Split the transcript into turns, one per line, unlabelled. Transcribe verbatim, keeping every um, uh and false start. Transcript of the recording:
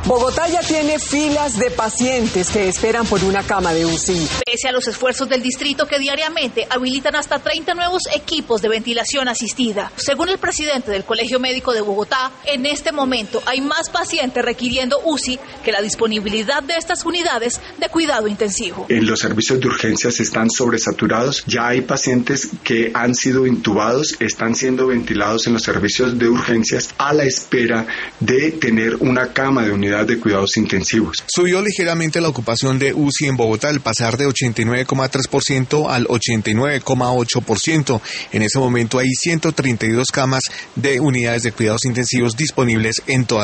Bogotá ya tiene filas de pacientes que esperan por una cama de U C I.
Pese a los esfuerzos del distrito que diariamente habilitan hasta treinta nuevos equipos de ventilación asistida. Según el presidente del Colegio Médico de Bogotá, en este momento hay más pacientes requiriendo U C I que la disponibilidad de estas unidades de cuidado intensivo.
En los servicios de urgencias están sobresaturados. Ya hay pacientes que han sido intubados, están siendo ventilados en los servicios de urgencias a la espera de tener una cama de unidad de cuidados intensivos.
Subió ligeramente la ocupación de U C I en Bogotá al pasar de ochenta y nueve coma tres por ciento al ochenta y nueve coma ocho por ciento. En ese momento hay ciento treinta y dos camas de unidades de cuidados intensivos disponibles en toda